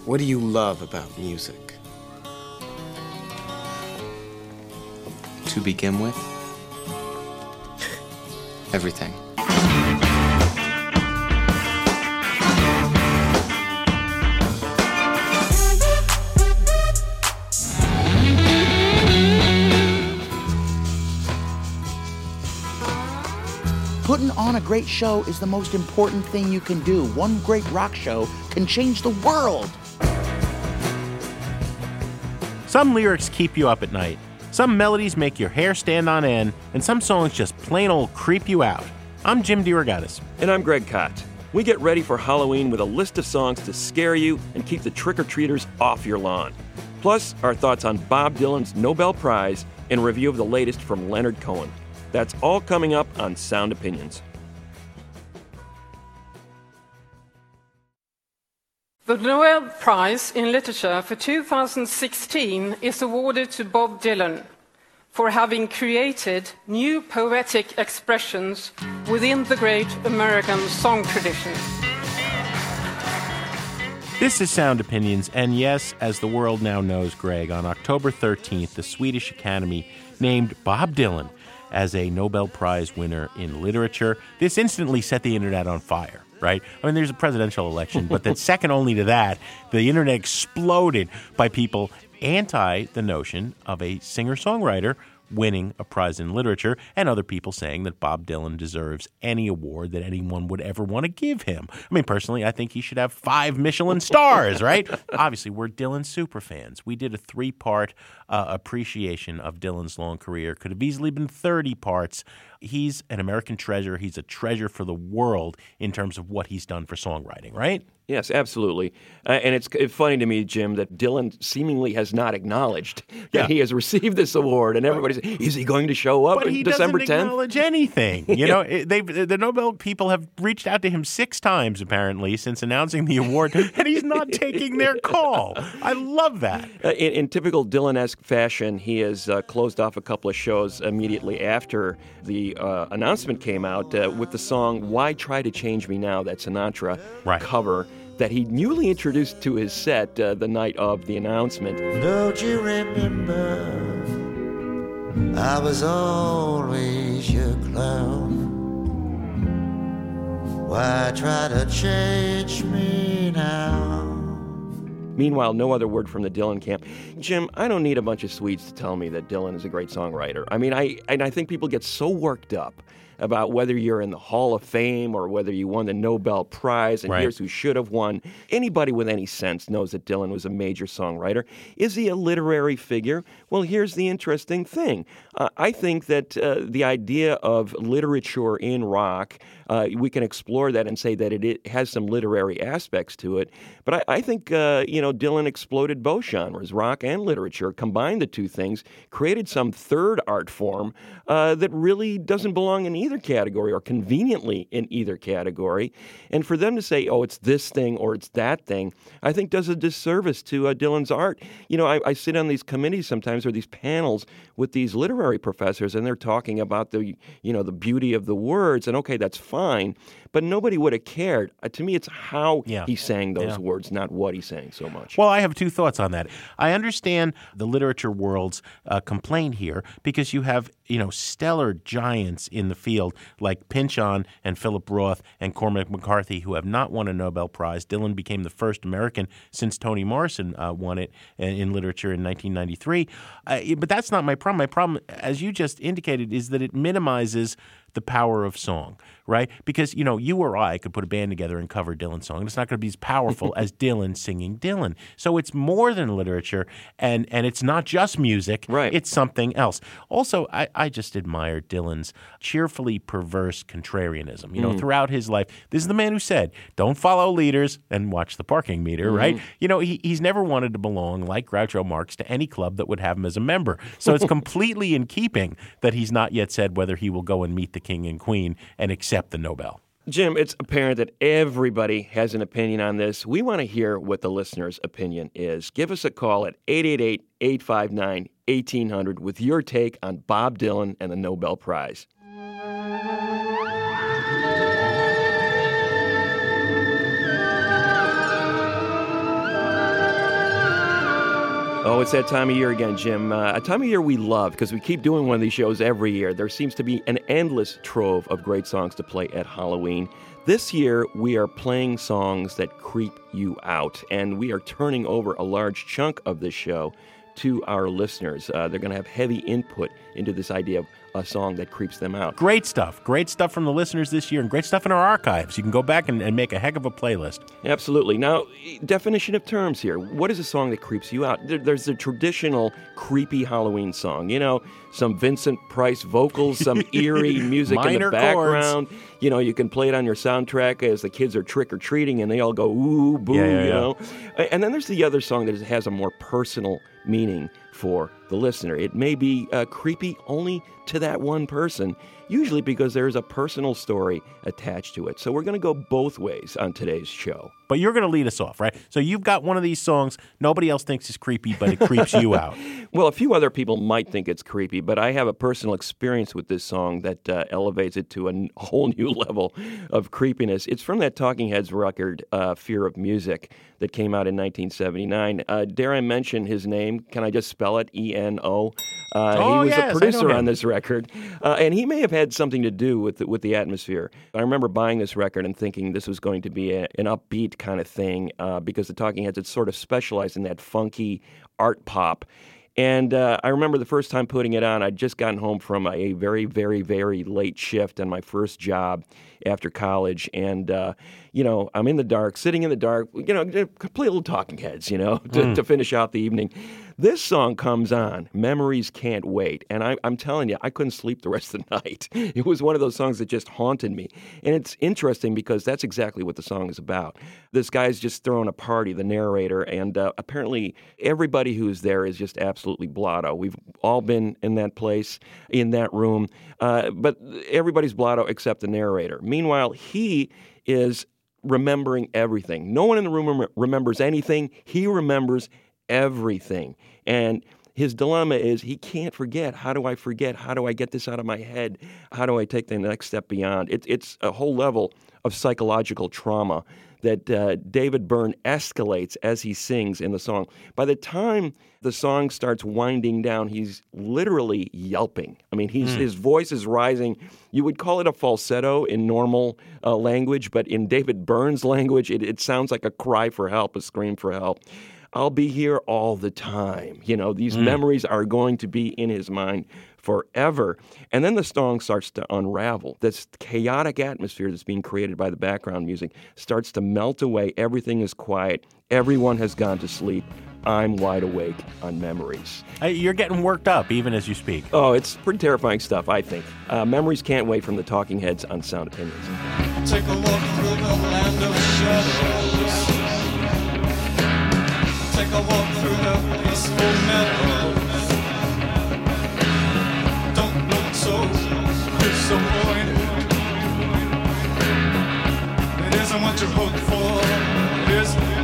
What do you love about music? To begin with, everything. Putting on a great show is the most important thing you can do. One great rock show can change the world. Some lyrics keep you up at night. Some melodies make your hair stand on end, and some songs just plain old creep you out. I'm Jim DeRogatis. And I'm Greg Kot. We get ready for Halloween with a list of songs to scare you and keep the trick-or-treaters off your lawn. Plus, our thoughts on Bob Dylan's Nobel Prize and a review of the latest from Leonard Cohen. That's all coming up on Sound Opinions. The Nobel Prize in Literature for 2016 is awarded to Bob Dylan for having created new poetic expressions within the great American song tradition. This is Sound Opinions, and yes, as the world now knows, Greg, on October 13th, the Swedish Academy named Bob Dylan as a Nobel Prize winner in literature. This instantly set the internet on fire, right? I mean, there's a presidential election, but that's second only to that. The internet exploded by people anti the notion of a singer-songwriter winning a prize in literature, and other people saying that Bob Dylan deserves any award that anyone would ever want to give him. I mean, personally, I think he should have 5 Michelin stars, right? Obviously, we're Dylan superfans. We did a 3-part appreciation of Dylan's long career. Could have easily been 30 parts. He's an American treasure. He's a treasure for the world in terms of what he's done for songwriting, right? Yes, absolutely. And it's funny to me, Jim, that Dylan seemingly has not acknowledged that he has received this award. And everybody's, is he going to show up on December 10th? But he doesn't acknowledge anything. You know, the Nobel people have reached out to him 6 times, apparently, since announcing the award, and he's not taking their call. I love that. In typical Dylan-esque fashion, he has closed off a couple of shows immediately after the announcement came out with the song Why Try to Change Me Now, that Sinatra cover that he newly introduced to his set the night of the announcement. Don't you remember, I was always your clown. Why try to change me now? Meanwhile, no other word from the Dylan camp. Jim, I don't need a bunch of Swedes to tell me that Dylan is a great songwriter. I mean, I think people get so worked up about whether you're in the Hall of Fame or whether you won the Nobel Prize, and here's who should have won. Anybody with any sense knows that Dylan was a major songwriter. Is he a literary figure? Well, here's the interesting thing. I think that the idea of literature in rock, we can explore that and say that it has some literary aspects to it. But I think, Dylan exploded both genres, rock and literature, combined the two things, created some third art form that really doesn't belong in either category or conveniently in either category. And for them to say, oh, it's this thing or it's that thing, I think does a disservice to Dylan's art. You know, I sit on these committees sometimes or these panels with these literary professors, and they're talking about the beauty of the words, and okay, that's fine, but nobody would have cared. To me, it's how he sang those words, not what he sang so much. Well, I have 2 thoughts on that. I understand the literature world's complaint here because you have, stellar giants in the field like Pynchon and Philip Roth and Cormac McCarthy who have not won a Nobel Prize. Dylan became the first American since Toni Morrison won it in literature in 1993. But that's not my problem. My problem, as you just indicated, is that it minimizes the power of song, right? Because, you or I could put a band together and cover Dylan's song, and it's not going to be as powerful as Dylan singing Dylan. So it's more than literature, and it's not just music. Right. It's something else. Also, I just admire Dylan's cheerfully perverse contrarianism. Throughout his life, this is the man who said, don't follow leaders and watch the parking meter, right? He's never wanted to belong, like Groucho Marx, to any club that would have him as a member. So it's completely in keeping that he's not yet said whether he will go and meet the king and queen and accept the Nobel. Jim, it's apparent that everybody has an opinion on this. We want to hear what the listener's opinion is. Give us a call at 888-859-1800 with your take on Bob Dylan and the Nobel Prize. Oh, it's that time of year again, Jim. A time of year we love because we keep doing one of these shows every year. There seems to be an endless trove of great songs to play at Halloween. This year, we are playing songs that creep you out, and we are turning over a large chunk of this show to our listeners. They're going to have heavy input into this idea of a song that creeps them out. Great stuff from the listeners this year, and great stuff in our archives. You can go back and make a heck of a playlist. Absolutely. Now, definition of terms here. What is a song that creeps you out? There's the traditional creepy Halloween song. You know, some Vincent Price vocals, some eerie music in the background. Chords. You know, you can play it on your soundtrack as the kids are trick-or-treating, and they all go, ooh, boo, you know. And then there's the other song that has a more personal meaning for the listener. It may be creepy only to that one person, usually because there's a personal story attached to it. So we're going to go both ways on today's show. But you're going to lead us off, right? So you've got one of these songs nobody else thinks is creepy, but it creeps you out. Well, a few other people might think it's creepy, but I have a personal experience with this song that elevates it to a whole new level of creepiness. It's from that Talking Heads record, Fear of Music, that came out in 1979. Dare I mention his name? Can I just spell it? E-N-O? He was a producer on this record, and he may have had something to do with the atmosphere. I remember buying this record and thinking this was going to be an upbeat kind of thing because the Talking Heads had sort of specialized in that funky art pop. And I remember the first time putting it on, I'd just gotten home from a very, very, very late shift on my first job after college. And, I'm in the dark, sitting in the dark, play a little Talking Heads, to finish out the evening. This song comes on, Memories Can't Wait. And I'm telling you, I couldn't sleep the rest of the night. It was one of those songs that just haunted me. And it's interesting because that's exactly what the song is about. This guy's just throwing a party, the narrator, and apparently everybody who's there is just absolutely blotto. We've all been in that place, in that room, but everybody's blotto except the narrator. Meanwhile, he is remembering everything. No one in the room remembers anything. He remembers everything. And his dilemma is he can't forget. How do I forget? How do I get this out of my head? How do I take the next step beyond? It's a whole level of psychological trauma that David Byrne escalates as he sings in the song. By the time the song starts winding down, he's literally yelping. I mean, his voice is rising. You would call it a falsetto in normal language, but in David Byrne's language, it sounds like a cry for help, a scream for help. I'll be here all the time. These memories are going to be in his mind forever. And then the song starts to unravel. This chaotic atmosphere that's being created by the background music starts to melt away. Everything is quiet. Everyone has gone to sleep. I'm wide awake on memories. You're getting worked up even as you speak. Oh, it's pretty terrifying stuff, I think. Memories Can't Wait from the Talking Heads on Sound Opinions. Take a walk through the land of shadows. Take a walk through the peaceful meadows. Don't look so disappointed. It isn't what you hoped for, is it?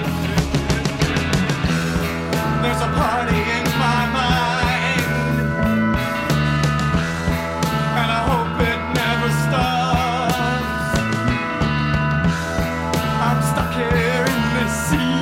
There's a party in my mind, and I hope it never stops. I'm stuck here in this seat.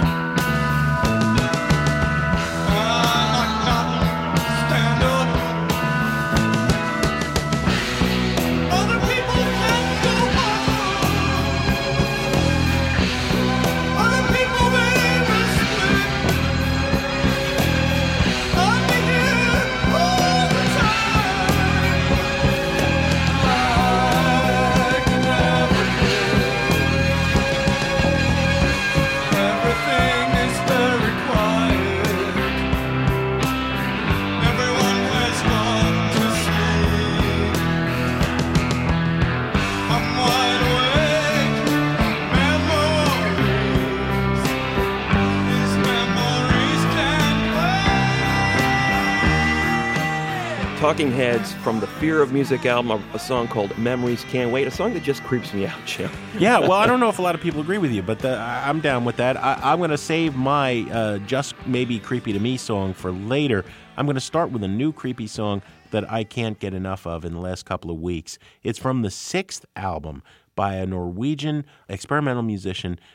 Talking Heads from the Fear of Music album, a song called Memories Can't Wait, a song that just creeps me out, Jim. Yeah, well, I don't know if a lot of people agree with you, but I'm down with that. I'm going to save my just maybe creepy to me song for later. I'm going to start with a new creepy song that I can't get enough of in the last couple of weeks. It's from the 6th album by a Norwegian experimental musician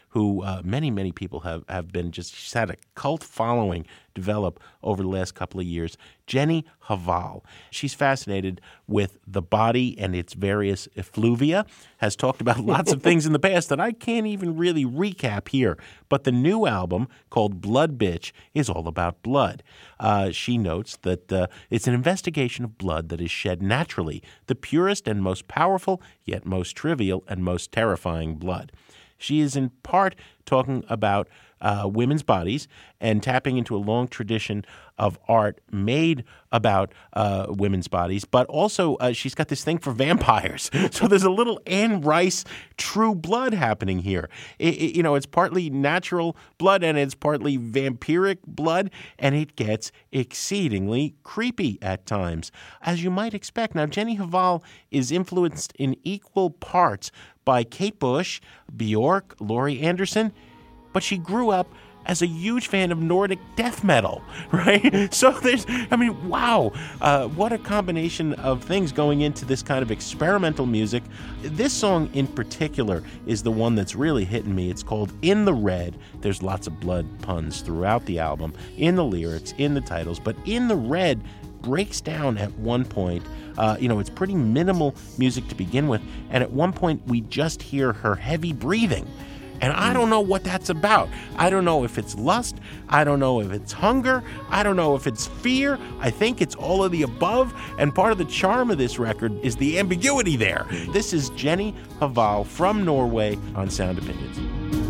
who many people have been just, she's had a cult following develop over the last couple of years, Jenny Hval. She's fascinated with the body and its various effluvia, has talked about lots of things in the past that I can't even really recap here. But the new album, called Blood Bitch, is all about blood. She notes that it's an investigation of blood that is shed naturally, the purest and most powerful, yet most trivial and most terrifying blood. She is in part talking about women's bodies and tapping into a long tradition of art made about women's bodies, but also she's got this thing for vampires. So there's a little Anne Rice True Blood happening here. It's partly natural blood and it's partly vampiric blood, and it gets exceedingly creepy at times, as you might expect. Now, Jenny Hval is influenced in equal parts by Kate Bush, Bjork, Laurie Anderson, but she grew up as a huge fan of Nordic death metal, right? So wow, what a combination of things going into this kind of experimental music. This song in particular is the one that's really hitting me. It's called In the Red. There's lots of blood puns throughout the album, in the lyrics, in the titles, but In the Red breaks down at one point. It's pretty minimal music to begin with, and at one point we just hear her heavy breathing. And I don't know what that's about. I don't know if it's lust. I don't know if it's hunger. I don't know if it's fear. I think it's all of the above. And part of the charm of this record is the ambiguity there. This is Jenny Hval from Norway on Sound Opinions.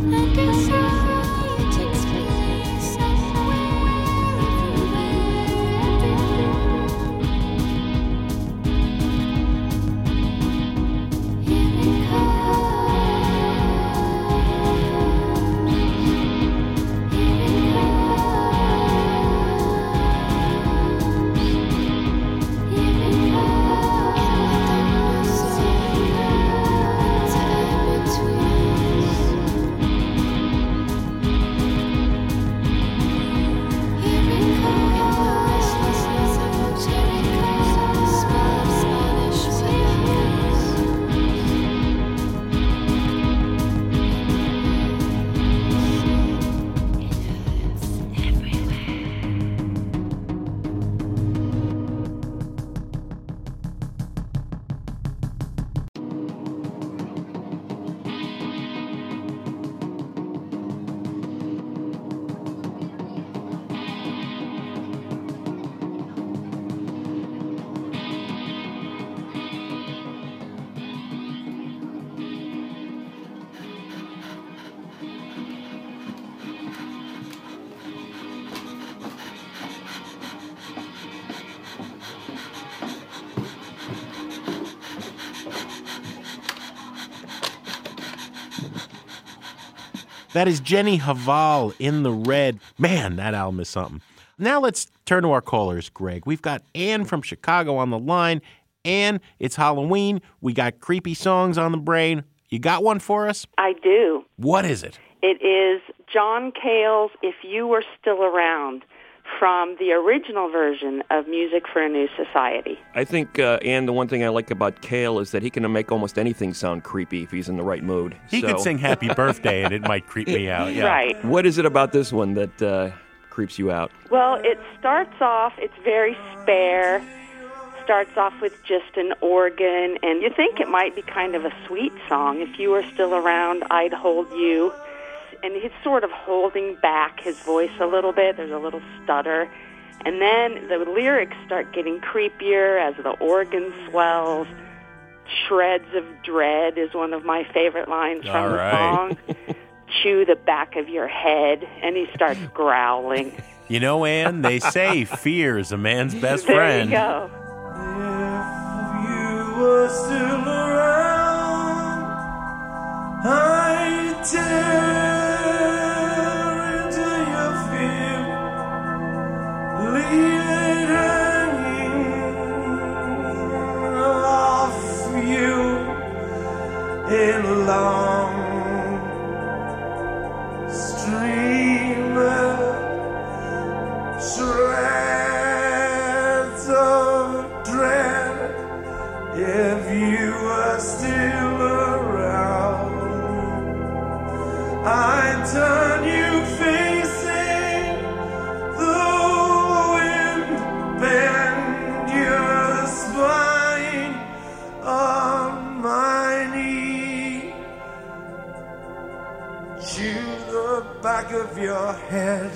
That is Jenny Hval, In the Red. Man, that album is something. Now let's turn to our callers, Greg. We've got Ann from Chicago on the line. Ann, it's Halloween. We got creepy songs on the brain. You got one for us? I do. What is it? It is John Cale's If You Were Still Around, from the original version of Music for a New Society. I think, Ann, the one thing I like about Cale is that he can make almost anything sound creepy if he's in the right mood. He could sing Happy Birthday and it might creep me out. Yeah. Right. What is it about this one that creeps you out? Well, it starts off, it's very spare, starts off with just an organ, and you think it might be kind of a sweet song. If you were still around, I'd hold you. And he's sort of holding back his voice a little bit. There's a little stutter. And then the lyrics start getting creepier as the organ swells. Shreds of dread is one of my favorite lines from the song. Chew the back of your head. And he starts growling. You know, Ann, they say fear is a man's best there friend. There you go. If you were still around, I'd tear into your fear, leave it hanging off you in long streamer shreds of dread. If you were still around, the back of your head.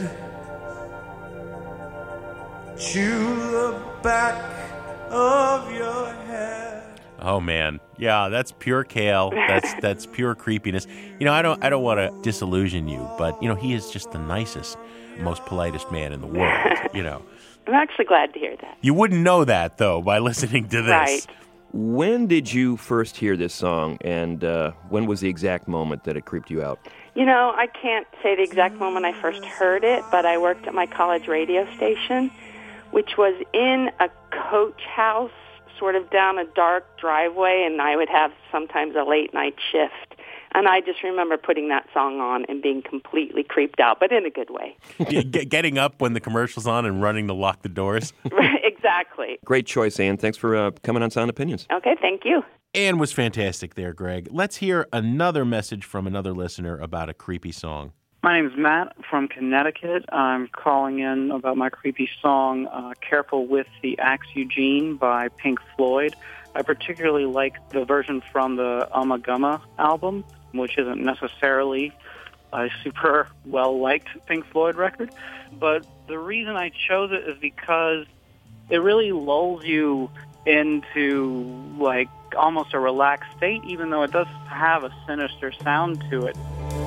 Chew the back of your head. Oh man, yeah, that's pure Cale. That's pure creepiness. You know, I don't want to disillusion you, but you know, he is just the nicest, most politest man in the world. You know, I'm actually glad to hear that. you wouldn't know that though by listening to this. Right. When did you first hear this song, and when was the exact moment that it creeped you out? You know, I can't say the exact moment I first heard it, but I worked at my college radio station, which was in a coach house, sort of down a dark driveway, and I would have sometimes a late night shift. And I just remember putting that song on and being completely creeped out, but in a good way. Getting up when the commercial's on and running to lock the doors. Exactly. Great choice, Ann. Thanks for coming on Sound Opinions. Okay, thank you. Ann was fantastic there, Greg. Let's hear another message from another listener about a creepy song. My name's Matt from Connecticut. I'm calling in about my creepy song, Careful with the Axe Eugene by Pink Floyd. I particularly like the version from the Ummagumma album, which isn't necessarily a super well-liked Pink Floyd record. But the reason I chose it is because it really lulls you into, like, almost a relaxed state, even though it does have a sinister sound to it.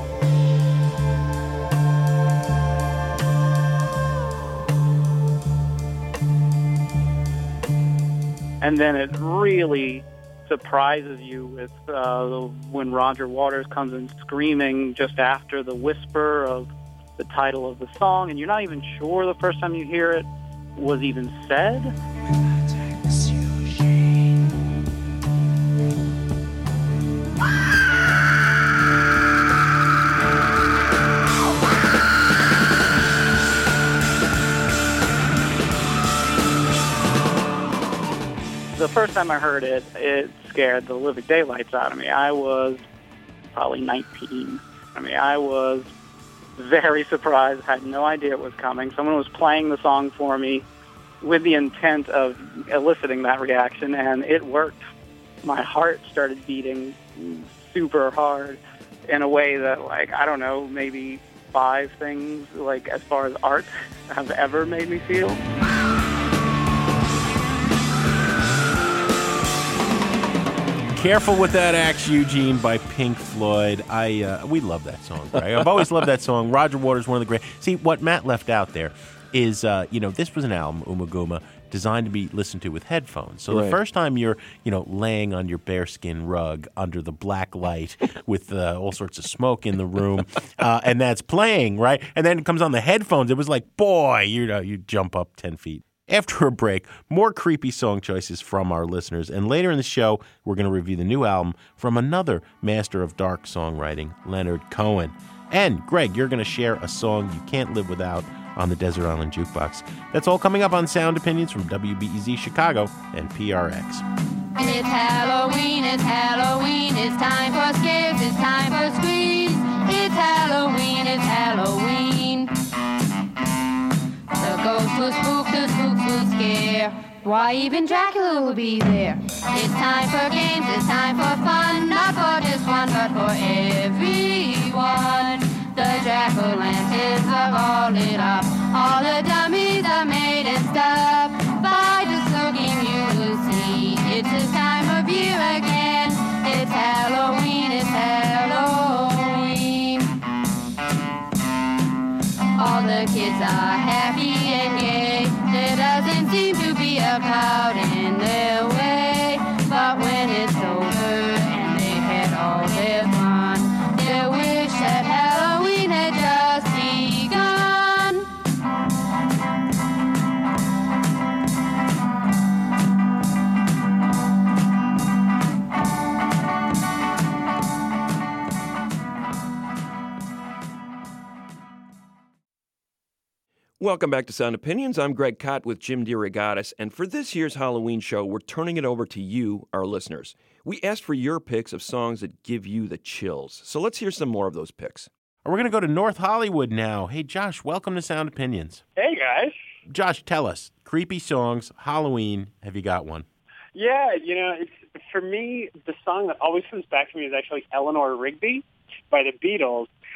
And then it really surprises you with when Roger Waters comes in screaming just after the whisper of the title of the song, and you're not even sure the first time you hear it was even said. The first time I heard it, it scared the living daylights out of me. I was probably 19. I was very surprised, had no idea it was coming. Someone was playing the song for me with the intent of eliciting that reaction, and it worked. My heart started beating super hard in a way that, like, I don't know, maybe 5 things, like, as far as art have ever made me feel. Careful with that Axe Eugene by Pink Floyd. We love that song, right? I've always loved that song. Roger Waters, one of the great. See, what Matt left out there is, this was an album, Ummagumma, designed to be listened to with headphones. So the first time you're, laying on your bearskin rug under the black light with all sorts of smoke in the room, and that's playing, right? And then it comes on the headphones. It was like, boy, you jump up 10 feet. After a break, more creepy song choices from our listeners. And later in the show, we're going to review the new album from another master of dark songwriting, Leonard Cohen. And, Greg, you're going to share a song you can't live without on the Desert Island Jukebox. That's all coming up on Sound Opinions from WBEZ Chicago and PRX. It's Halloween, it's Halloween, it's time for scares, it's time for squeeze. It's Halloween, it's Halloween. The ghosts will spook, the spooks will scare. Why, even Dracula will be there. It's time for games, it's time for fun. Not for just one, but for everyone. The jack-o'-lanterns are all lit up. All the dummies are made and stuff. By just looking you will see it's this time of year again. It's Halloween, it's Halloween. All the kids are happy and gay. There doesn't seem to be a cloud in their way. But when it's over and they've had all their fun, they wish that Halloween had just begun. Welcome back to Sound Opinions. I'm Greg Kot with Jim DeRogatis, and for this year's Halloween show, we're turning it over to you, our listeners. We asked for your picks of songs that give you the chills, so let's hear some more of those picks. We're going to go to North Hollywood now. Hey, Josh, welcome to Sound Opinions. Hey, guys. Josh, tell us, creepy songs, Halloween, have you got one? Yeah, for me, the song that always comes back to me is actually Eleanor Rigby by the Beatles.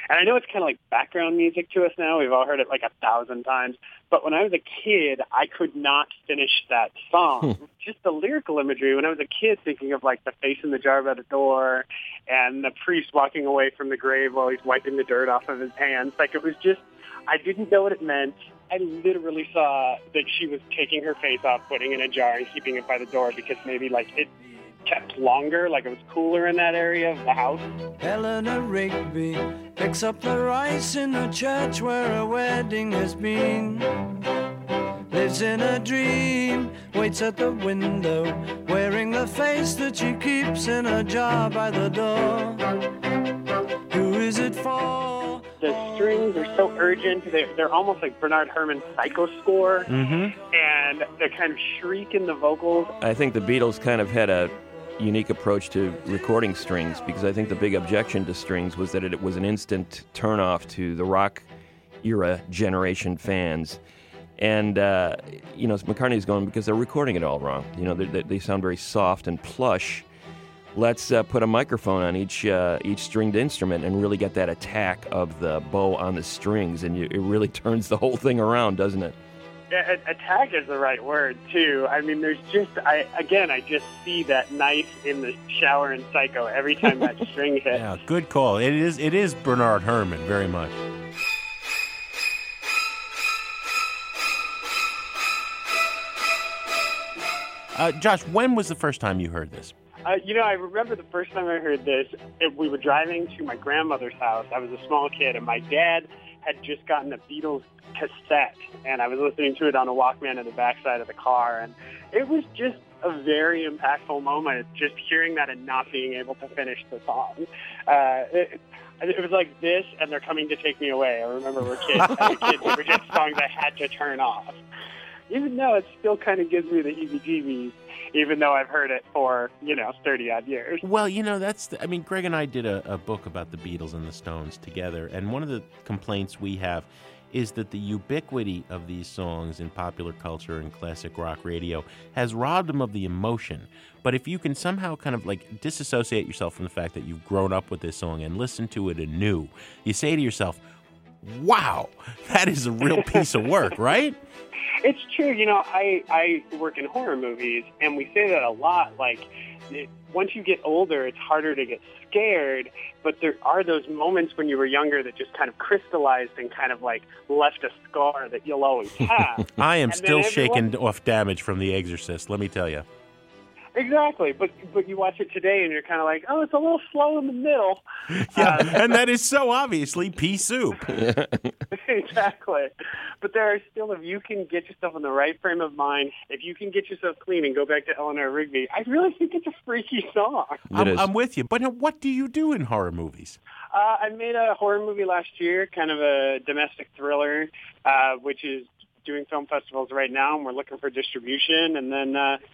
And I know it's kind of like background music to us now. We've all heard it like 1,000 times. But when I was a kid, I could not finish that song. Just the lyrical imagery. When I was a kid, thinking of like the face in the jar by the door and the priest walking away from the grave while he's wiping the dirt off of his hands. Like, it was just, I didn't know what it meant. I literally saw that she was taking her face off, putting it in a jar and keeping it by the door because maybe like it kept longer, like it was cooler in that area of the house. Eleanor Rigby picks up the rice in the church where a wedding has been. Lives in a dream, waits at the window, wearing the face that she keeps in a jar by the door. Who is it for? The strings are so urgent. They're almost like Bernard Herrmann's Psycho score. And the kind of shriek in the vocals. I think the Beatles kind of had a unique approach to recording strings, because I think the big objection to strings was that it was an instant turnoff to the rock era generation fans. And, McCartney's going because they're recording it all wrong. They sound very soft and plush. Let's put a microphone on each stringed instrument and really get that attack of the bow on the strings, and it really turns the whole thing around, doesn't it? Yeah, attack is the right word, too. I mean, there's just, I just see that knife in the shower in Psycho every time that string hits. Yeah, good call. It is Bernard Herrmann, very much. Josh, when was the first time you heard this? I remember the first time I heard this, we were driving to my grandmother's house. I was a small kid, and my dad had just gotten a Beatles cassette, and I was listening to it on a Walkman in the backside of the car, and it was just a very impactful moment, just hearing that and not being able to finish the song. It was like this, and They're Coming to Take Me Away. I remember as a kid, they were just songs I had to turn off. Even though it still kind of gives me the heebie-jeebies, even though I've heard it for, 30-odd years. Well, Greg and I did a book about the Beatles and the Stones together, and one of the complaints we have is that the ubiquity of these songs in popular culture and classic rock radio has robbed them of the emotion. But if you can somehow kind of like disassociate yourself from the fact that you've grown up with this song and listen to it anew, you say to yourself, wow, that is a real piece of work, right? It's true. I work in horror movies, and we say that a lot. Like, once you get older, it's harder to get scared, but there are those moments when you were younger that just kind of crystallized and kind of like left a scar that you'll always have. I am still shaken off damage from The Exorcist, let me tell you. Exactly, but you watch it today and you're kind of like, oh, it's a little slow in the middle. Yeah, and that is so obviously pea soup. Exactly. But there are still, if you can get yourself in the right frame of mind, if you can get yourself clean and go back to Eleanor Rigby, I really think it's a freaky song. I'm with you. But what do you do in horror movies? I made a horror movie last year, kind of a domestic thriller, which is doing film festivals right now, and we're looking for distribution. And then,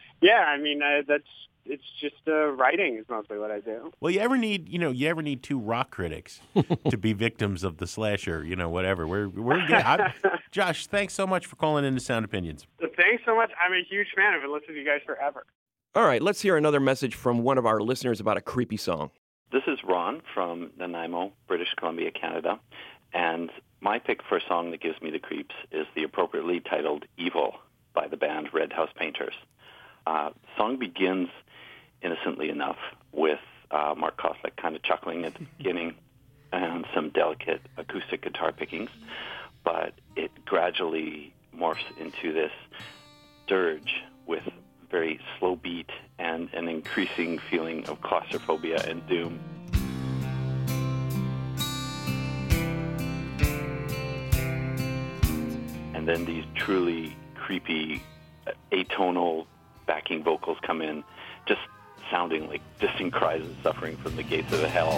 it's just writing is mostly what I do. Well, you ever need two rock critics to be victims of the slasher, whatever. We're good. Josh, thanks so much for calling in to Sound Opinions. Thanks so much. I'm a huge fan. I've been listening to you guys forever. All right, let's hear another message from one of our listeners about a creepy song. This is Ron from Nanaimo, British Columbia, Canada. And my pick for a song that gives me the creeps is the appropriately titled Evil by the band Red House Painters. The song begins innocently enough with Mark Koslick kind of chuckling at the beginning and some delicate acoustic guitar pickings, but it gradually morphs into this dirge with very slow beat and an increasing feeling of claustrophobia and doom. And then these truly creepy atonal backing vocals come in, just sounding like distant cries of suffering from the gates of hell.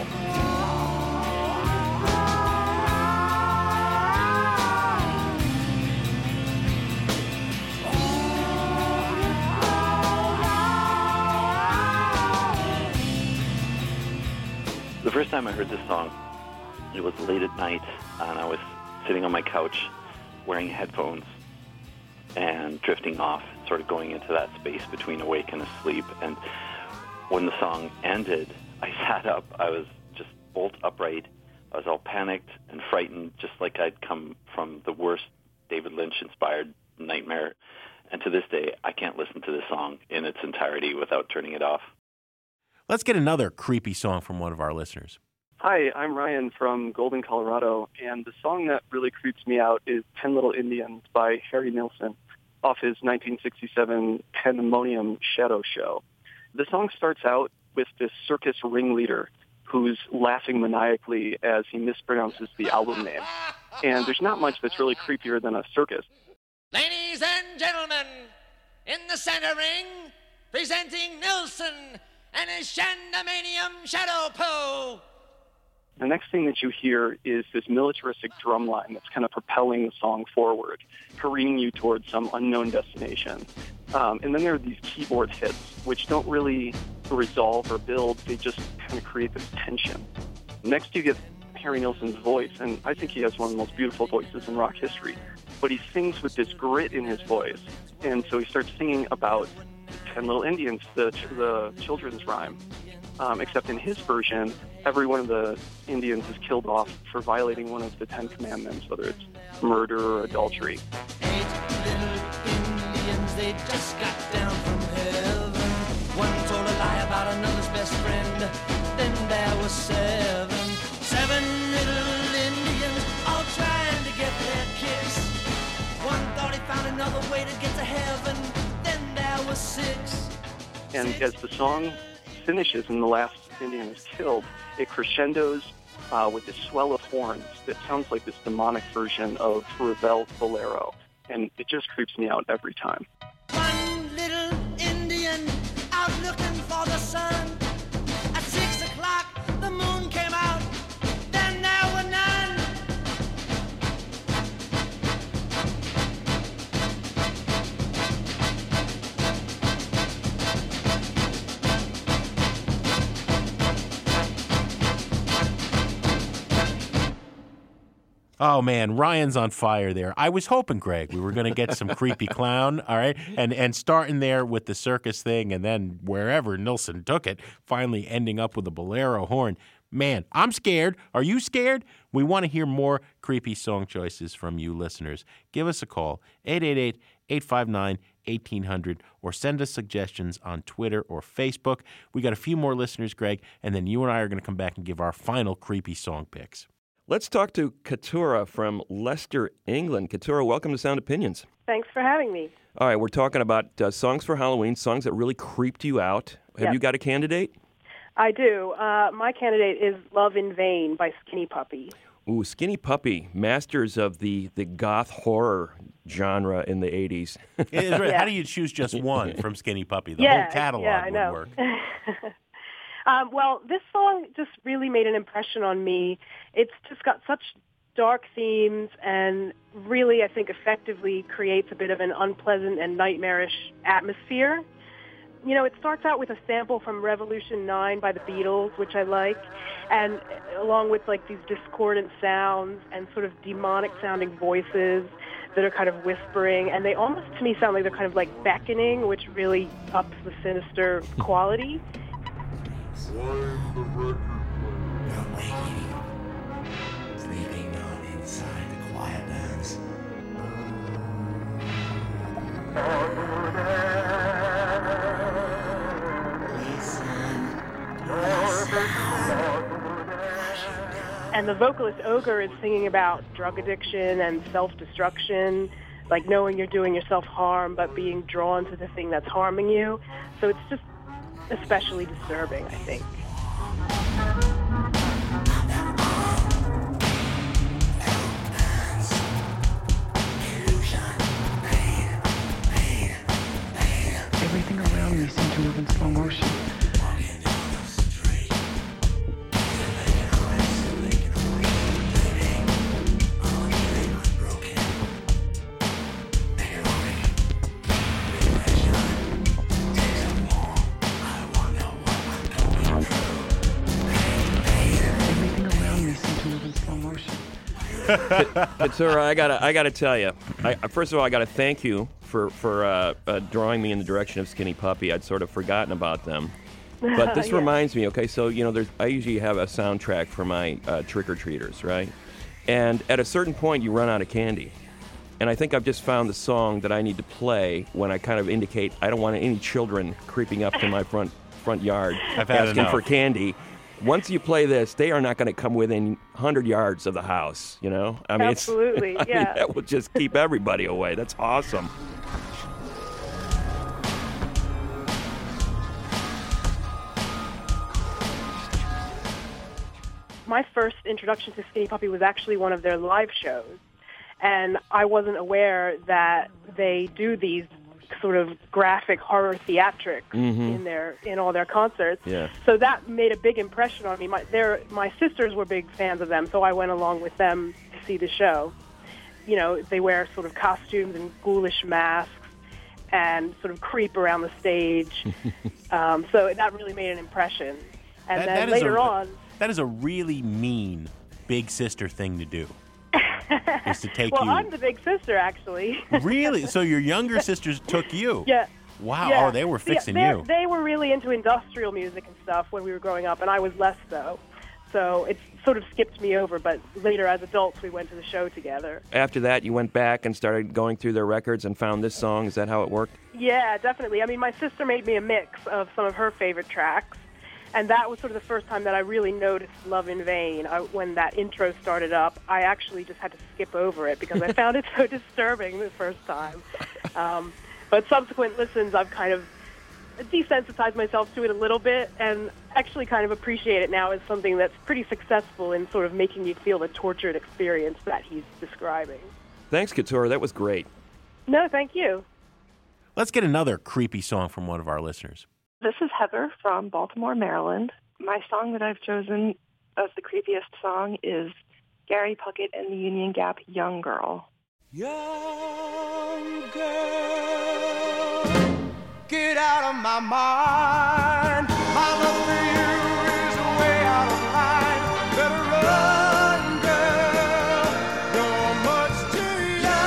The first time I heard this song, it was late at night, and I was sitting on my couch wearing headphones and drifting off, sort of going into that space between awake and asleep. And when the song ended, I sat up. I was just bolt upright, I was all panicked and frightened, just like I'd come from the worst David Lynch-inspired nightmare. And to this day, I can't listen to this song in its entirety without turning it off. Let's get another creepy song from one of our listeners. Hi, I'm Ryan from Golden, Colorado, and the song that really creeps me out is 10 Little Indians by Harry Nilsson off his 1967 Pandemonium Shadow Show. The song starts out with this circus ringleader who's laughing maniacally as he mispronounces the album name. And there's not much that's really creepier than a circus. Ladies and gentlemen, in the center ring, presenting Nilsson and his Shandamanium Shadow Po. The next thing that you hear is this militaristic drum line that's kind of propelling the song forward, careening you towards some unknown destination. And then there are these keyboard hits, which don't really resolve or build. They just kind of create this tension. Next you get Harry Nilsson's voice, and I think he has one of the most beautiful voices in rock history. But he sings with this grit in his voice. And so he starts singing about 10 Little Indians, the children's rhyme. Except in his version, every one of the Indians is killed off for violating one of the 10 Commandments, whether it's murder or adultery. 8 little Indians, they just got down from heaven. One told a lie about another's best friend. Then there was 7. 7 little Indians, all trying to get their kicks. One thought he found another way to get to heaven. Then there was 6. And as the song finishes and the last Indian is killed, it crescendos with this swell of horns that sounds like this demonic version of Ravel's Bolero, and it just creeps me out every time. One little Indian out looking for the sun. At 6 o'clock, the moon came out. Then there were none. Oh, man, Ryan's on fire there. I was hoping, Greg, we were going to get some creepy clown, all right, and starting there with the circus thing and then wherever Nilsson took it, finally ending up with a bolero horn. Man, I'm scared. Are you scared? We want to hear more creepy song choices from you listeners. Give us a call, 888-859-1800, or send us suggestions on Twitter or Facebook. We got a few more listeners, Greg, and then you and I are going to come back and give our final creepy song picks. Let's talk to Keturah from Leicester, England. Keturah, welcome to Sound Opinions. Thanks for having me. All right, we're talking about songs for Halloween, songs that really creeped you out. Have you got a candidate? I do. My candidate is Love in Vain by Skinny Puppy. Ooh, Skinny Puppy, masters of the goth horror genre in the 80s. How do you choose just one from Skinny Puppy? The whole catalog would work. Well, this song just really made an impression on me. It's just got such dark themes and really, I think, effectively creates a bit of an unpleasant and nightmarish atmosphere. You know, it starts out with a sample from Revolution 9 by the Beatles, which I like, and along with like these discordant sounds and sort of demonic sounding voices that are kind of whispering, and they almost to me sound like they're kind of like beckoning, which really ups the sinister quality. Wind the record player. Don't wake any. Sleeping on inside the quiet lands. And the vocalist Ogre is singing about drug addiction and self-destruction, like knowing you're doing yourself harm but being drawn to the thing that's harming you. So it's just especially disturbing, I think. Everything around me seemed to move in slow motion. Keturah, I gotta tell you. First of all, I gotta thank you for drawing me in the direction of Skinny Puppy. I'd sort of forgotten about them, But this Yeah. reminds me, okay, so, I usually have a soundtrack for my trick-or-treaters, right? And at a certain point, you run out of candy. And I think I've just found the song that I need to play when I kind of indicate I don't want any children creeping up to my front yard I've had asking enough. for candy. Once you play this, they are not going to come within 100 yards of the house, I mean, Absolutely, I mean, yeah. that will just keep everybody away. That's awesome. My first introduction to Skinny Puppy was actually one of their live shows, and I wasn't aware that they do these sort of graphic horror theatrics in all their concerts. Yeah. So that made a big impression on me. My sisters were big fans of them, so I went along with them to see the show. They wear sort of costumes and ghoulish masks and sort of creep around the stage. So that really made an impression. And then later on... That is a really mean big sister thing to do. Is to take well, you. I'm the big sister, actually. Really? So your younger sisters took you? Yeah. Wow. Yeah. Oh, they were fixing you. They were really into industrial music and stuff when we were growing up, and I was less so. So it sort of skipped me over, but later as adults, we went to the show together. After that, you went back and started going through their records and found this song. Is that how it worked? Yeah, definitely. I mean, my sister made me a mix of some of her favorite tracks, and that was sort of the first time that I really noticed Love in Vain. When that intro started up, I actually just had to skip over it because I found it so disturbing the first time. But subsequent listens, I've kind of desensitized myself to it a little bit and actually kind of appreciate it now as something that's pretty successful in sort of making you feel the tortured experience that he's describing. Thanks, Couture. That was great. No, thank you. Let's get another creepy song from one of our listeners. This is Heather from Baltimore, Maryland. My song that I've chosen as the creepiest song is Gary Puckett and the Union Gap, Young Girl. Young girl, get out of my mind. My love for you is way out of line. Better run, girl. You're much too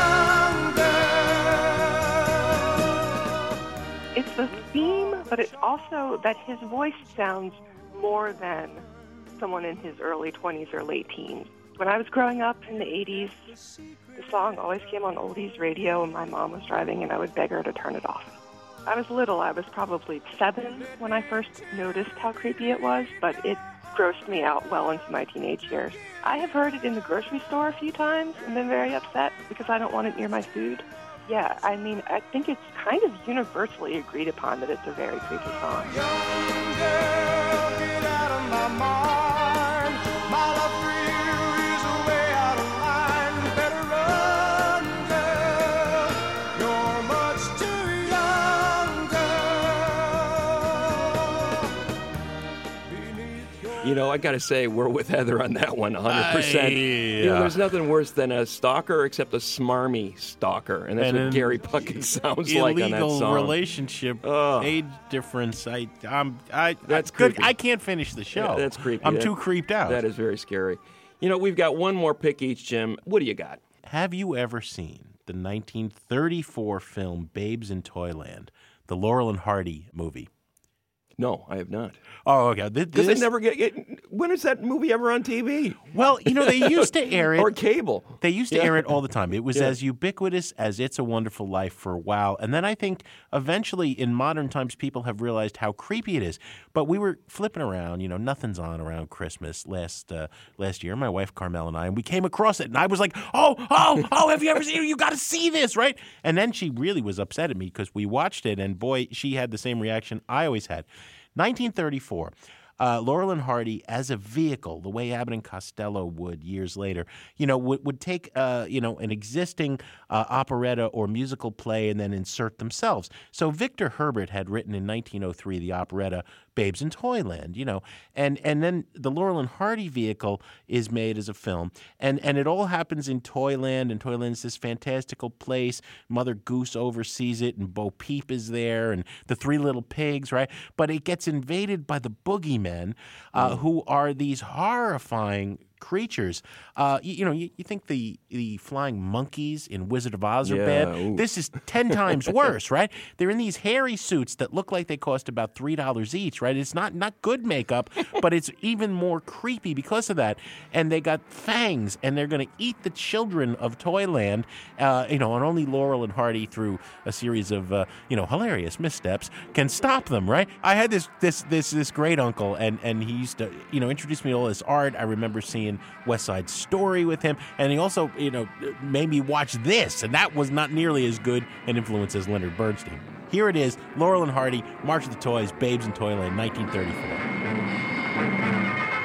young, girl. It's the theme, but it's also that his voice sounds more than someone in his early 20s or late teens. When I was growing up in the 80s, the song always came on oldies radio and my mom was driving and I would beg her to turn it off. I was little. I was probably 7 when I first noticed how creepy it was, but it grossed me out well into my teenage years. I have heard it in the grocery store a few times and been very upset because I don't want it near my food. Yeah, I mean, I think it's kind of universally agreed upon that it's a very creepy song. Young girl, get out of my mind. My love for you is way out of line. Better run, girl. You're much too young, girl. I got to say, we're with Heather on that one, 100%. Yeah. There's nothing worse than a stalker except a smarmy stalker, and that's what Gary Puckett sounds like on that Illegal song. relationship, age difference. That's good. creepy. I can't finish the show. Yeah, that's creepy. I'm too creeped out. That is very scary. We've got one more pick each, Jim. What do you got? Have you ever seen the 1934 film Babes in Toyland, the Laurel and Hardy movie? No, I have not. Oh, okay. Because they never get. When is that movie ever on TV? Well, they used to air it. Or cable. They used to air it all the time. It was Yeah. as ubiquitous as It's a Wonderful Life for a while. And then I think eventually in modern times people have realized how creepy it is. But we were flipping around, nothing's on around Christmas last year, my wife Carmel and I, and we came across it. And I was like, oh, have you ever seen it? You got to see this, right? And then she really was upset at me because we watched it, and boy, she had the same reaction I always had. 1934. Laurel and Hardy, as a vehicle, the way Abbott and Costello would years later, would take, an existing operetta or musical play and then insert themselves. So Victor Herbert had written in 1903 the operetta Babes in Toyland, and then the Laurel and Hardy vehicle is made as a film, and it all happens in Toyland, and Toyland's this fantastical place. Mother Goose oversees it, and Bo Peep is there, and the Three Little Pigs, right? But it gets invaded by the boogeymen, who are these horrifying creatures. You think the flying monkeys in Wizard of Oz are Yeah, bad. ooh. This is 10 times worse, right? They're in these hairy suits that look like they cost about $3 each, right? It's not good makeup, but it's even more creepy because of that. And they got fangs, and they're going to eat the children of Toyland, and only Laurel and Hardy, through a series of hilarious missteps, can stop them, right? I had this great uncle, and he used to introduce me to all this art. I remember seeing West Side Story with him, and he also made me watch this, and that was not nearly as good an influence as Leonard Bernstein. Here it is, Laurel and Hardy, March of the Toys, Babes in Toyland, 1934.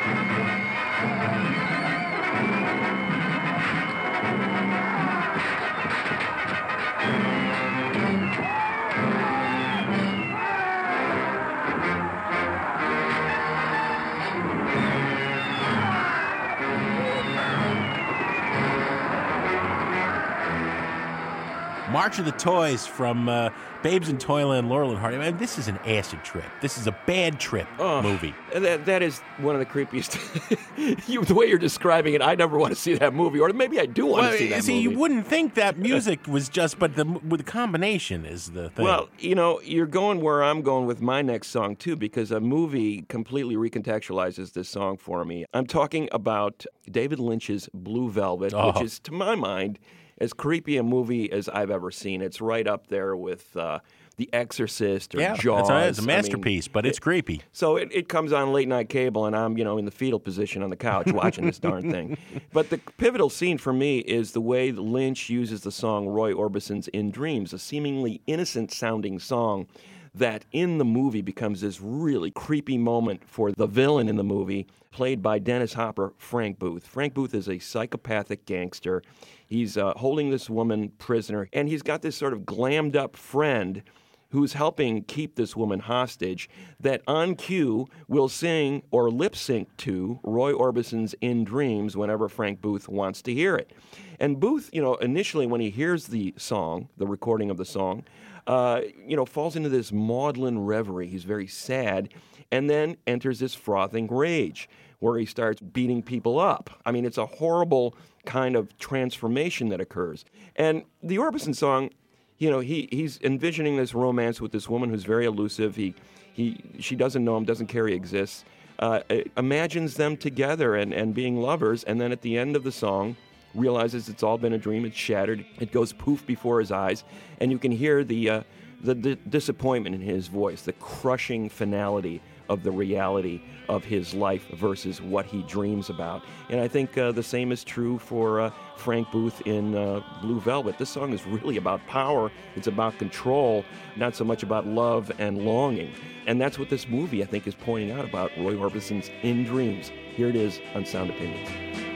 March of the Toys from Babes in Toyland, Laurel and Hardy. Man, this is an acid trip. This is a bad trip movie. That is one of the creepiest. The way you're describing it, I never want to see that movie. Or maybe I do want to see that movie. You wouldn't think that music was just, but the combination is the thing. Well, you're going where I'm going with my next song, too, because a movie completely recontextualizes this song for me. I'm talking about David Lynch's Blue Velvet, which is, to my mind, as creepy a movie as I've ever seen. It's right up there with The Exorcist or Jaws. It's a masterpiece, but it's creepy. So it comes on late night cable, and I'm in the fetal position on the couch watching this darn thing. But the pivotal scene for me is the way that Lynch uses the song Roy Orbison's "In Dreams," a seemingly innocent-sounding song that in the movie becomes this really creepy moment for the villain in the movie, played by Dennis Hopper, Frank Booth. Frank Booth is a psychopathic gangster. He's holding this woman prisoner, and he's got this sort of glammed up friend who's helping keep this woman hostage that on cue will sing or lip sync to Roy Orbison's "In Dreams" whenever Frank Booth wants to hear it. And Booth, initially when he hears the song, the recording of the song, falls into this maudlin reverie. He's very sad, and then enters this frothing rage where he starts beating people up. I mean, it's a horrible kind of transformation that occurs. And the Orbison song, he's envisioning this romance with this woman who's very elusive. She doesn't know him, doesn't care he exists. Imagines them together and being lovers, and then at the end of the song, realizes it's all been a dream, it's shattered, it goes poof before his eyes, and you can hear the disappointment in his voice, the crushing finality of the reality of his life versus what he dreams about. And I think the same is true for Frank Booth in Blue Velvet. This song is really about power, it's about control, not so much about love and longing. And that's what this movie, I think, is pointing out about Roy Orbison's In Dreams. Here it is on Sound Opinions.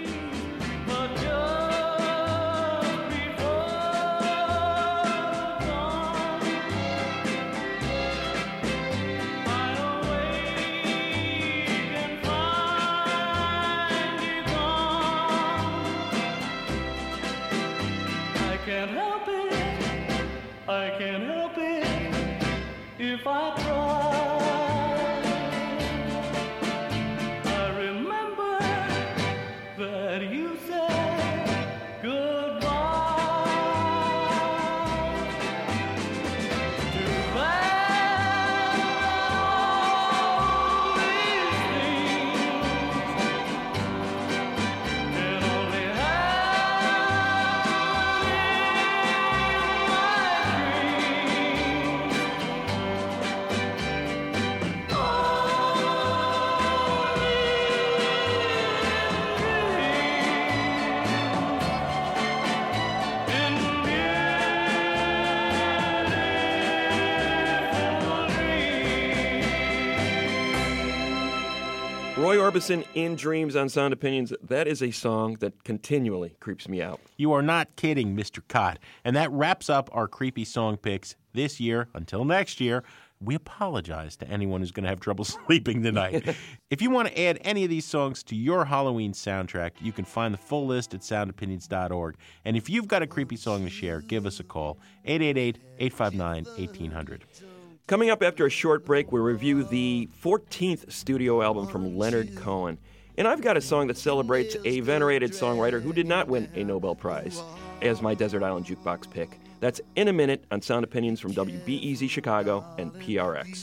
Roy Orbison, In Dreams on Sound Opinions. That is a song that continually creeps me out. You are not kidding, Mr. Cott. And that wraps up our creepy song picks this year. Until next year, we apologize to anyone who's going to have trouble sleeping tonight. If you want to add any of these songs to your Halloween soundtrack, you can find the full list at soundopinions.org. And if you've got a creepy song to share, give us a call, 888-859-1800. Coming up after a short break, we review the 14th studio album from Leonard Cohen. And I've got a song that celebrates a venerated songwriter who did not win a Nobel Prize as my Desert Island Jukebox pick. That's in a minute on Sound Opinions from WBEZ Chicago and PRX.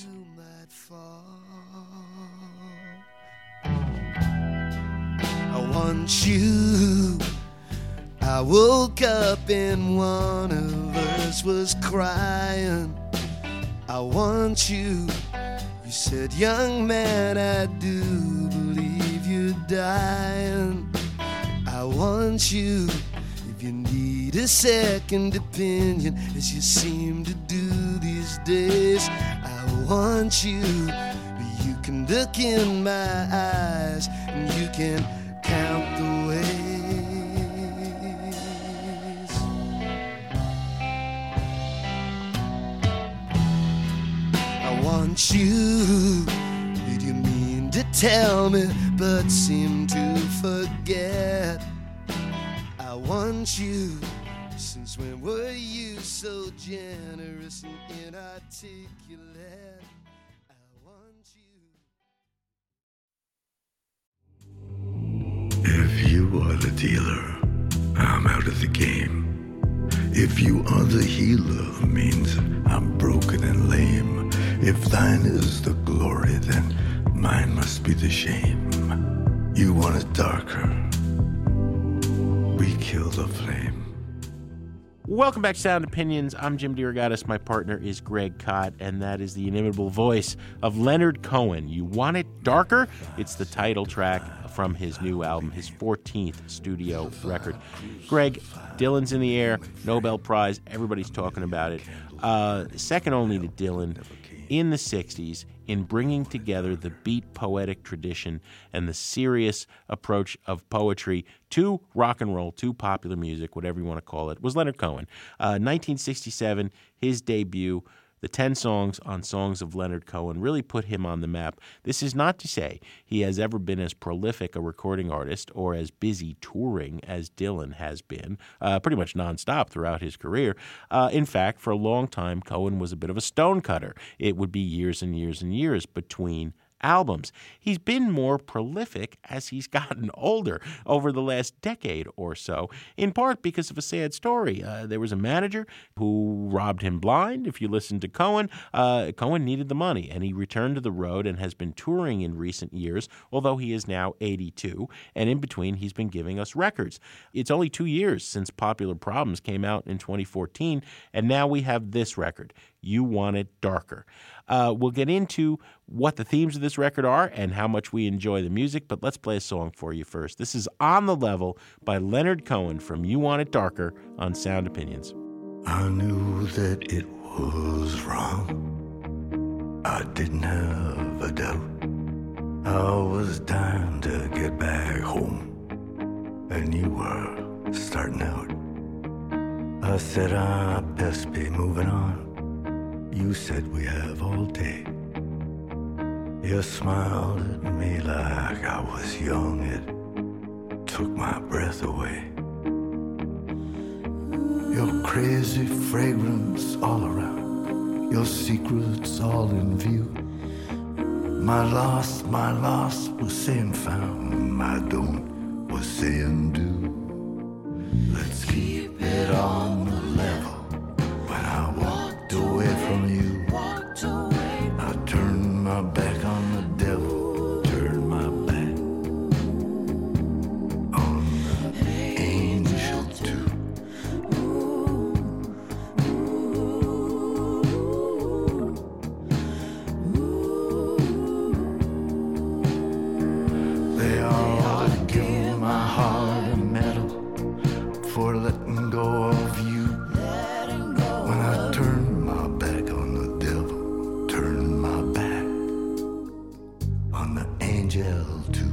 I want you. I woke up and one of us was crying. I want you. You said, young man, I do believe you're dying. I want you. If you need a second opinion, as you seem to do these days, I want you. You can look in my eyes and you can count the ways. I want you. Did you mean to tell me but seem to forget? I want you. Since when were you so generous and inarticulate? I want you. If you are the dealer, I'm out of the game. If you are the healer, means I'm broken and lame. If thine is the glory, then mine must be the shame. You want it darker, we kill the flame. Welcome back to Sound Opinions. I'm Jim DeRogatis. My partner is Greg Kot, and that is the inimitable voice of Leonard Cohen. You Want It Darker? It's the title track from his new album, his 14th studio record. Greg, Dylan's in the air, Nobel Prize, everybody's talking about it. Second only to Dylan in the 60s in bringing together the beat poetic tradition and the serious approach of poetry to rock and roll, to popular music, whatever you want to call it, was Leonard Cohen. 1967, his debut, the 10 songs on Songs of Leonard Cohen really put him on the map. This is not to say he has ever been as prolific a recording artist or as busy touring as Dylan has been, pretty much nonstop throughout his career. In fact, for a long time, Cohen was a bit of a stonecutter. It would be years and years and years between albums. He's been more prolific as he's gotten older over the last decade or so, in part because of a sad story. There was a manager who robbed him blind. If you listen to Cohen, Cohen needed the money, and he returned to the road and has been touring in recent years, although he is now 82, and in between he's been giving us records. It's only 2 years since Popular Problems came out in 2014, and now we have this record, You Want It Darker. We'll get into what the themes of this record are and how much we enjoy the music, but let's play a song for you first. This is On the Level by Leonard Cohen from You Want It Darker on Sound Opinions. I knew that it was wrong. I didn't have a doubt. I was dying to get back home, and you were starting out. I said I best be moving on. You said we have all day. You smiled at me like I was young. It took my breath away. Your crazy fragrance all around, your secrets all in view. My loss was saying found. My don't was saying do. Let's keep it on the level. When I walked away from you, I turned my back on the devil, turned my back on the angel too. They all give my heart a medal for letting go of you. When I turned my back on the devil, turned my back on the angel too.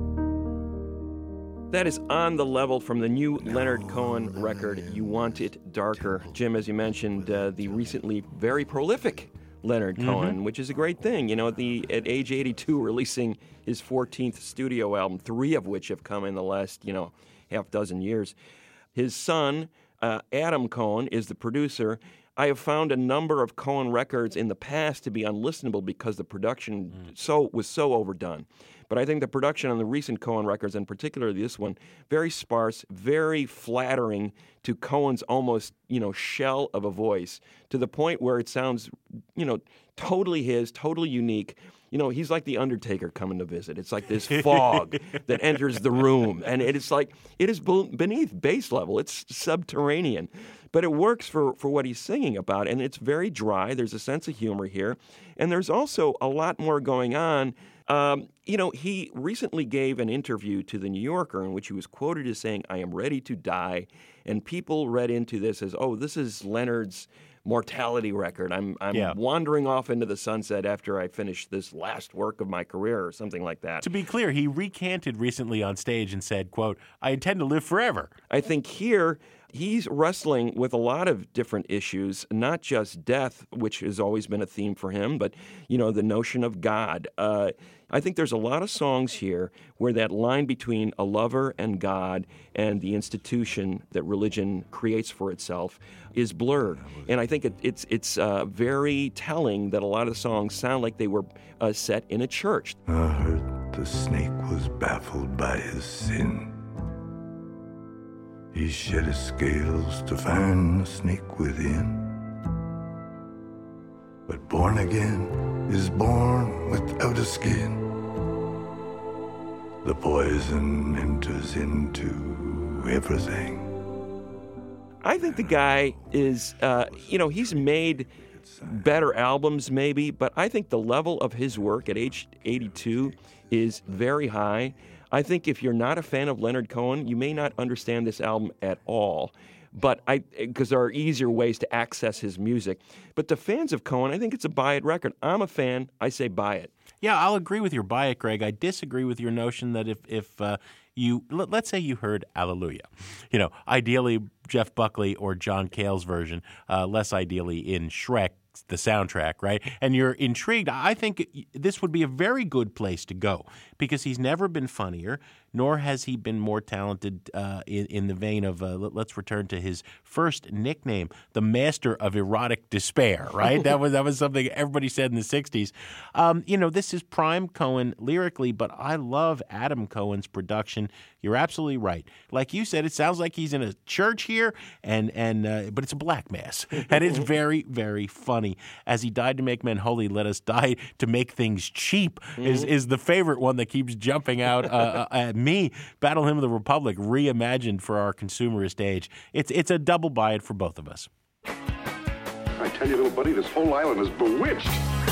That is On the Level from the new Leonard Cohen record, You Want It Darker. Jim, as you mentioned, the recently very prolific Leonard Cohen, which is a great thing. You know, at age 82, releasing his 14th studio album, 3 of which have come in the last, half dozen years. His son, Adam Cohen, is the producer. I have found a number of Cohen records in the past to be unlistenable because the production was so overdone. But I think the production on the recent Cohen records, and particularly this one, very sparse, very flattering to Cohen's almost, shell of a voice, to the point where it sounds, totally his, totally unique. He's like the Undertaker coming to visit. It's like this fog that enters the room, and it is beneath base level. It's subterranean, but it works for what he's singing about, and it's very dry. There's a sense of humor here, and there's also a lot more going on. He recently gave an interview to The New Yorker in which he was quoted as saying, "I am ready to die," and people read into this as, "Oh, this is Leonard's mortality record. I'm wandering off into the sunset after I finish this last work of my career," or something like that. To be clear, he recanted recently on stage and said, quote, "I intend to live forever." I think here he's wrestling with a lot of different issues, not just death, which has always been a theme for him, but, the notion of God. I think there's a lot of songs here where that line between a lover and God and the institution that religion creates for itself is blurred. And I think it's very telling that a lot of the songs sound like they were set in a church. I heard the snake was baffled by his sin. He shed his scales to find the snake within. But born again is born without a skin. The poison enters into everything. I think the guy is, he's made better albums maybe, but I think the level of his work at age 82 is very high. I think if you're not a fan of Leonard Cohen, you may not understand this album at all. But because there are easier ways to access his music. But to fans of Cohen, I think it's a buy it record. I'm a fan. I say buy it. Yeah, I'll agree with your buy it, Greg. I disagree with your notion that if let's say you heard Alleluia, ideally Jeff Buckley or John Cale's version, less ideally in Shrek, the soundtrack, right? And you're intrigued. I think this would be a very good place to go because he's never been funnier, nor has he been more talented in the vein of, let's return to his first nickname, the master of erotic despair, right? That was something everybody said in the 60s. This is prime Cohen lyrically, but I love Adam Cohen's production. You're absolutely right. Like you said, it sounds like he's in a church here, but it's a black mass, and it's very, very funny. As he died to make men holy, let us die to make things cheap is the favorite one that keeps jumping out at me. Battle Hymn of the Republic, reimagined for our consumerist age. It's a double buy it for both of us. I tell you, little buddy, this whole island is bewitched.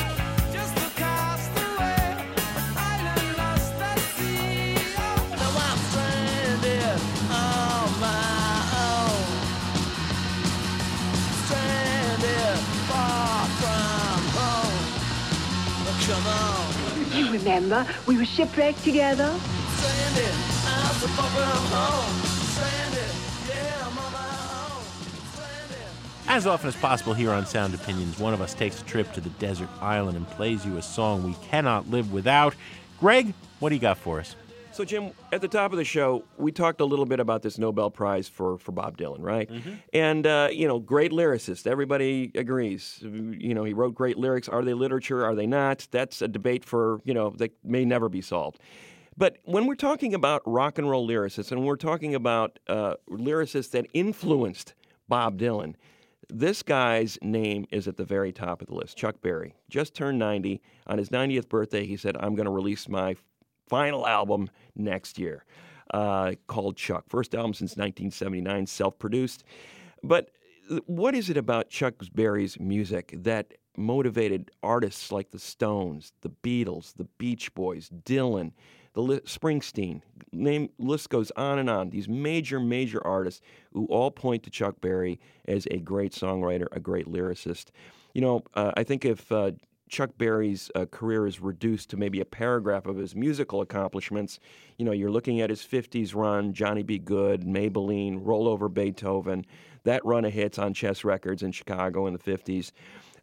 You remember, we were shipwrecked together. As often as possible here on Sound Opinions, one of us takes a trip to the desert island and plays you a song we cannot live without. Greg, what do you got for us? So, Jim, at the top of the show, we talked a little bit about this Nobel Prize for Bob Dylan, right? Mm-hmm. And, great lyricist. Everybody agrees. He wrote great lyrics. Are they literature? Are they not? That's a debate that may never be solved. But when we're talking about rock and roll lyricists, and we're talking about lyricists that influenced Bob Dylan, this guy's name is at the very top of the list. Chuck Berry just turned 90. On his 90th birthday, he said, "I'm going to release my final album next year," called Chuck. First album since 1979, self-produced. But what is it about Chuck Berry's music that motivated artists like the Stones, the Beatles, the Beach Boys, Dylan, Springsteen, list goes on and on. These major, major artists who all point to Chuck Berry as a great songwriter, a great lyricist. I think if Chuck Berry's career is reduced to maybe a paragraph of his musical accomplishments, you're looking at his 50s run, Johnny B. Good, Maybelline, Roll Over Beethoven, that run of hits on Chess Records in Chicago in the 50s.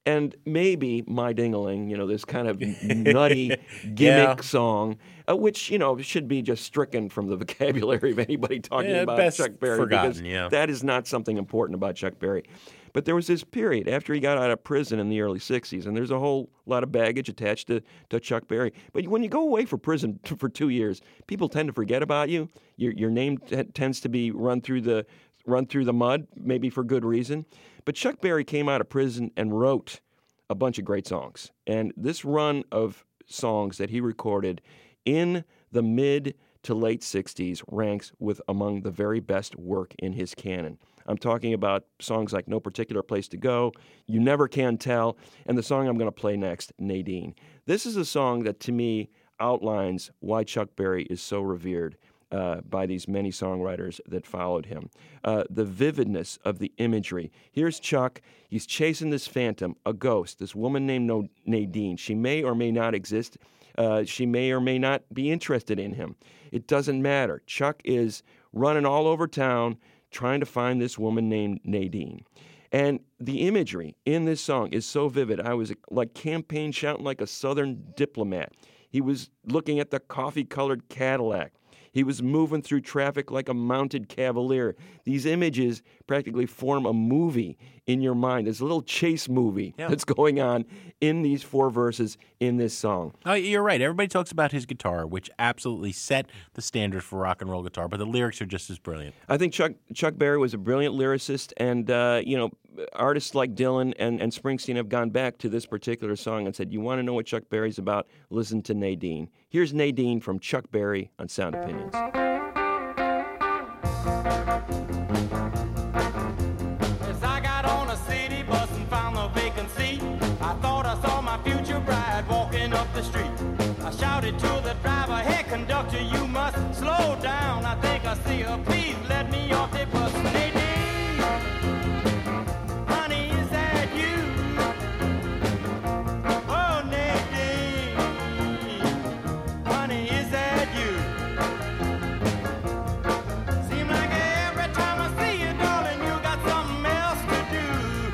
and maybe My Ding-a-Ling, this kind of nutty gimmick song, which, should be just stricken from the vocabulary of anybody talking about best Chuck Berry. forgotten, because that is not something important about Chuck Berry. But there was this period after he got out of prison in the early 60s, and there's a whole lot of baggage attached to Chuck Berry. But when you go away for prison for 2 years, people tend to forget about you. Your name tends to be run through the mud, maybe for good reason. But Chuck Berry came out of prison and wrote a bunch of great songs. And this run of songs that he recorded in the mid to late 60s ranks with among the very best work in his canon. I'm talking about songs like No Particular Place to Go, You Never Can Tell, and the song I'm going to play next, Nadine. This is a song that, to me, outlines why Chuck Berry is so revered by these many songwriters that followed him. The vividness of the imagery. Here's Chuck. He's chasing this phantom, a ghost, this woman named Nadine. She may or may not exist. She may or may not be interested in him. It doesn't matter. Chuck is running all over town trying to find this woman named Nadine. And the imagery in this song is so vivid. I was like campaign shouting like a Southern diplomat. He was looking at the coffee-colored Cadillac. He was moving through traffic like a mounted cavalier. These images practically form a movie in your mind. There's a little chase movie that's going on in these 4 verses in this song. Oh, you're right. Everybody talks about his guitar, which absolutely set the standard for rock and roll guitar, but the lyrics are just as brilliant. I think Chuck Berry was a brilliant lyricist, and artists like Dylan and Springsteen have gone back to this particular song and said, you want to know what Chuck Berry's about? Listen to Nadine. Here's Nadine from Chuck Berry on Sound Opinions. As I got on a city bus and found the vacant seat, I thought I saw my future bride walking up the street. I shouted to the driver, hey conductor, you must slow down. I think I see her, please let me off the bus. Nadine, honey, is that you? Oh, Nadine, honey, is that you? Seem like every time I see you, darling, you got something else to do.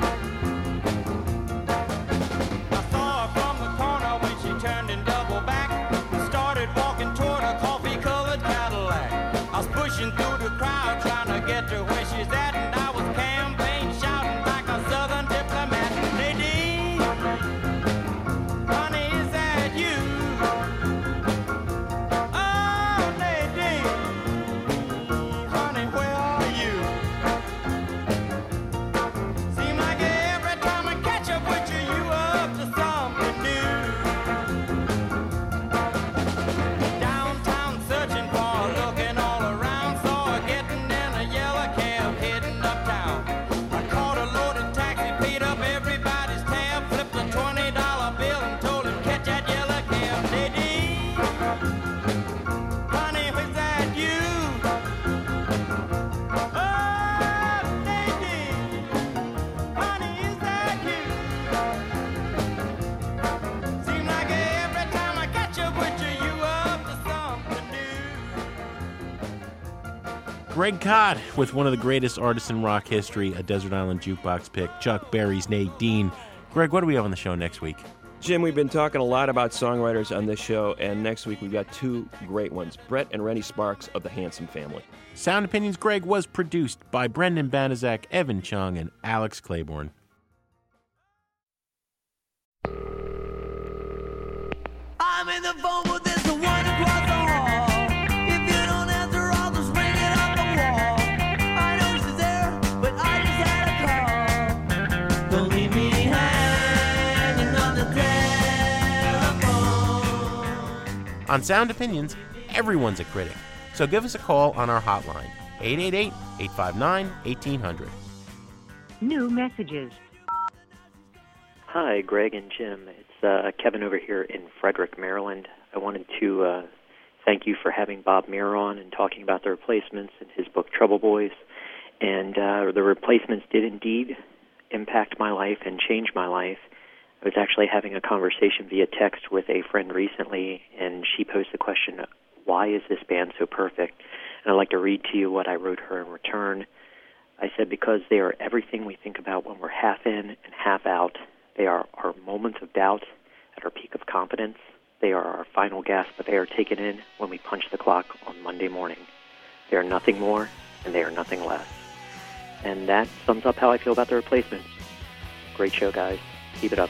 I saw her from the corner when she turned and doubled back and started walking toward a coffee-colored Cadillac. I was pushing through the crowd trying to get to where she's at, and I was campaign shouting like a Southern diplomat. Nadine, honey, is that you? Oh, Nadine, honey, where are you? Seem like every time I catch up with you, you up to something new. Downtown searching for her, looking all around, saw her getting in a yellow cab heading uptown. I caught a loaded taxi, paid up everybody's tab, flipped a $20 bill and told him catch that yellow cab. Nadine, honey, was that you? Oh, Nadine, honey, is that you? Seem like every time I catch up with you, you up to something new. Greg Kot with one of the greatest artists in rock history, a Desert Island Jukebox pick, Chuck Berry's Nadine. Greg, what do we have on the show next week? Jim, we've been talking a lot about songwriters on this show, and next week we've got 2 great ones, Brett and Rennie Sparks of the Handsome Family. Sound Opinions, Greg, was produced by Brendan Banaszak, Evan Chung, and Alex Claiborne. I'm in the phone, but there's the one across the hall. If you don't answer, I'll just ring it up the wall. I know she's there, but I just had a call. Don't leave me hanging on the telephone. On Sound Opinions, everyone's a critic. So give us a call on our hotline, 888-859-1800. New messages. Hi, Greg and Jim. It's Kevin over here in Frederick, Maryland. I wanted to thank you for having Bob Muir on and talking about the Replacements and his book Trouble Boys. And the Replacements did indeed impact my life and change my life. I was actually having a conversation via text with a friend recently, and she posed the question, why is this band so perfect? And I'd like to read to you what I wrote her in return. I said, because they are everything we think about when we're half in and half out. They are our moments of doubt at our peak of confidence. They are our final gasp, but they are taken in when we punch the clock on Monday morning. They are nothing more, and they are nothing less. And that sums up how I feel about The Replacements. Great show, guys. Keep it up.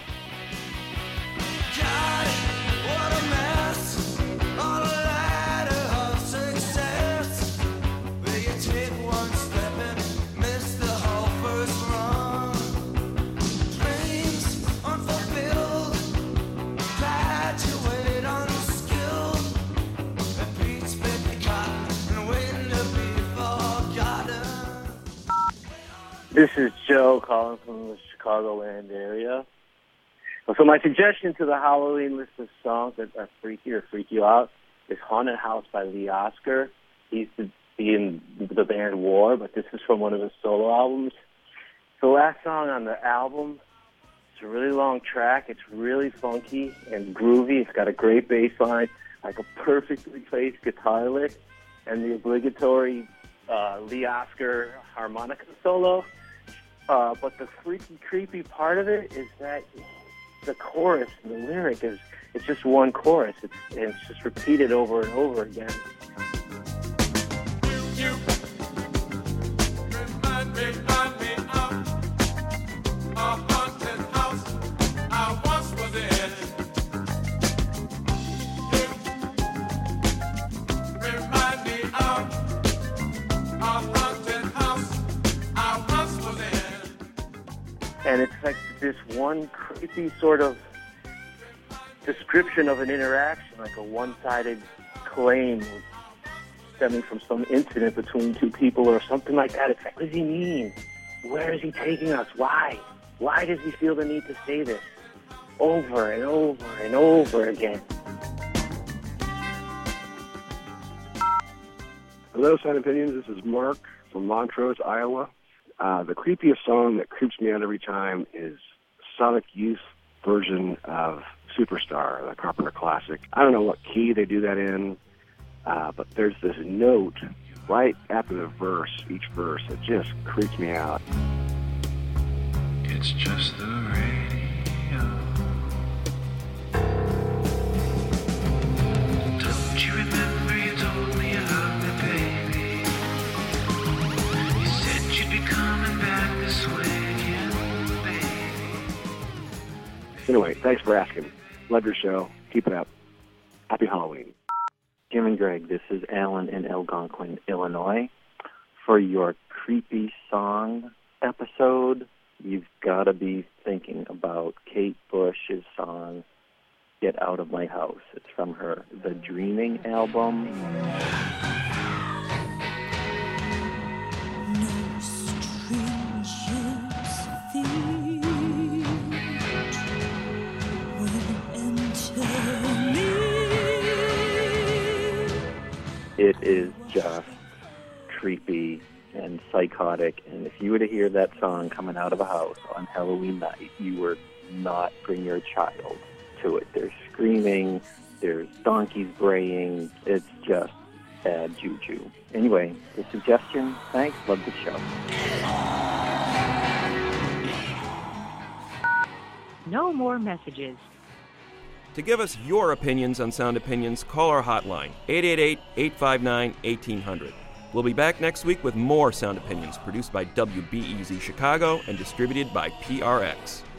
This is Joe calling from the Chicagoland area. So my suggestion to the Halloween list of songs that are freaky or freak you out is Haunted House by Lee Oskar. He used to be in the band War, but this is from one of his solo albums. The last song on the album, it's a really long track. It's really funky and groovy. It's got a great bass line, like a perfectly placed guitar lick, and the obligatory Lee Oskar harmonica solo. But the freaky, creepy part of it is that the chorus and the lyric it's just one chorus. It's just repeated over and over again. You remind me of a haunted house I once was in. You remind me of a haunted house I once was in. And it's like this one creepy sort of description of an interaction, like a one-sided claim stemming from some incident between two people or something like that. It's like, what does he mean? Where is he taking us? Why? Why does he feel the need to say this over and over and over again? Hello, Sound Opinions. This is Mark from Montrose, Iowa. The creepiest song that creeps me out every time is Sonic Youth version of Superstar, the Carpenter classic. I don't know what key they do that in, but there's this note right after the verse, each verse, that just creeps me out. It's just the radio. Don't you remember you told me you loved me, baby? You said you'd be coming back this way again, baby. Anyway, thanks for asking. Love your show. Keep it up. Happy Halloween. Jim and Greg, this is Alan in Algonquin, Illinois. For your creepy song episode, you've got to be thinking about Kate Bush's song, Get Out of My House. It's from her The Dreaming album. It is just creepy and psychotic, and if you were to hear that song coming out of a house on Halloween night, you would not bring your child to it. There's screaming, there's donkeys braying, it's just bad juju. Anyway, the suggestion, thanks, love the show. No more messages. To give us your opinions on Sound Opinions, call our hotline, 888-859-1800. We'll be back next week with more Sound Opinions, produced by WBEZ Chicago and distributed by PRX.